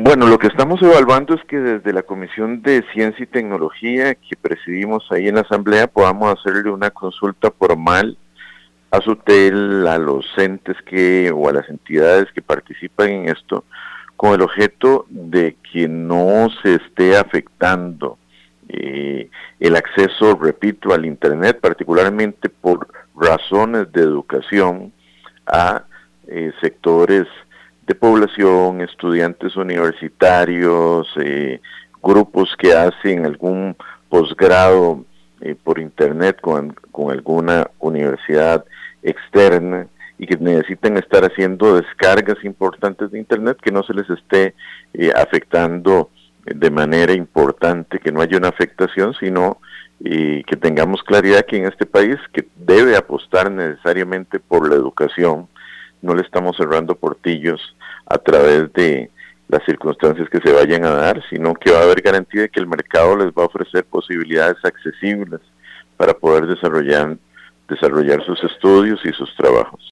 Bueno, lo que estamos evaluando es que desde la Comisión de Ciencia y Tecnología que presidimos ahí en la Asamblea podamos hacerle una consulta formal a SUTEL, a los entes o a las entidades que participan en esto, con el objeto de que no se esté afectando el acceso, repito, al Internet, particularmente por razones de educación a sectores de población, estudiantes universitarios, grupos que hacen algún posgrado por Internet con alguna universidad externa y que necesitan estar haciendo descargas importantes de Internet, que no se les esté afectando de manera importante, que no haya una afectación, sino que tengamos claridad que en este país, que debe apostar necesariamente por la educación, no le estamos cerrando portillos a través de las circunstancias que se vayan a dar, sino que va a haber garantía de que el mercado les va a ofrecer posibilidades accesibles para poder desarrollar sus estudios y sus trabajos.